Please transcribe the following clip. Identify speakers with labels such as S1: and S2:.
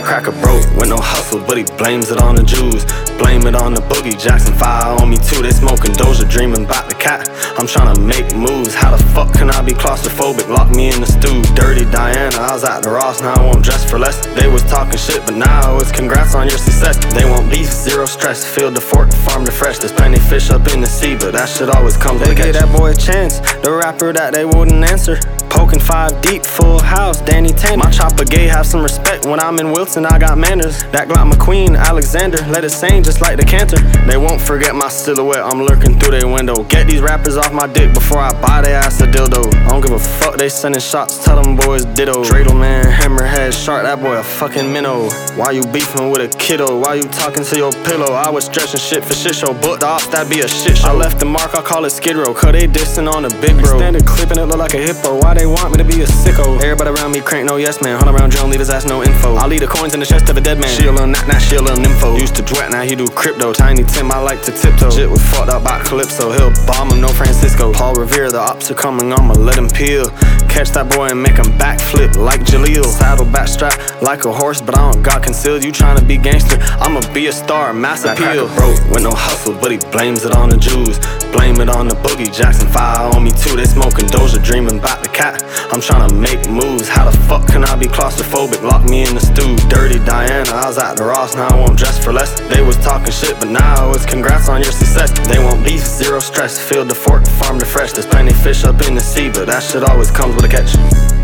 S1: cracker broke with no hustle, but he blames it on the Jews. Blame it on the boogie, Jackson 5 on me too. They smoking Doja, dreaming about the cat. I'm tryna make moves. How the fuck can I be claustrophobic? Lock me in the stew. Dirty Diana, I was at the Ross, now I won't dress for less. They was talking shit, but now it's congrats on your success. They want beef, zero stress. Field to fork, farm to fresh. There's plenty fish up in the sea, but that shit always comes with a catch. They gave that boy a chance, the rapper that they wouldn't answer. Poking 5 deep, full house, Danny Tanner. My chopper gay, have some respect. When I'm in Wilson, I got manners. That Glock McQueen, Alexander, let it sing just like the canter. They won't forget my silhouette, I'm lurking through their window. Get these rappers off my dick before I buy their ass a dildo. I don't give a fuck, they sending shots, tell them boys ditto. Dreidel man, hammerhead, shark, that boy a fucking minnow. Why you beefing with a kiddo? Why you talking to your pillow? I was stretching shit for shit show, but the ops, that be a shit show. I left the mark, I call it Skid Row, cause they dissing on the big bro. Standard clipping it look like a hippo, why they want me to be a sicko? Everybody around me crank no yes man, hunt around John, leave his ass no info. I leave the coins in the chest of a dead man. She a little knack, now she a little nympho. Used to dwet, now he do crypto. Tiny Tim, I like to tiptoe. Shit was fucked up by Calypso. He'll bomb him, no Francisco. Paul Revere, the ops are coming, I'ma let him peel. Catch that boy and make him backflip like Jaleel. Saddle backstrap like a horse, but I don't got concealed. You tryna be gangster, I'ma be a star, mass appeal. Broke with no hustle, but he blames it on the Jews. Blame it on the boogie, Jackson 5 on me too. They smoking Doja, dreaming about the cat. I'm tryna make moves. How the fuck can I be claustrophobic? Lock me in the stew. Dirty Diana, I was at the Ross, now I won't dress for less. They was talking shit, but now it's congrats on your success. They want beef, zero stress. Field to fork, farm to fresh. There's plenty fish up in the sea, but that shit always comes with a catch.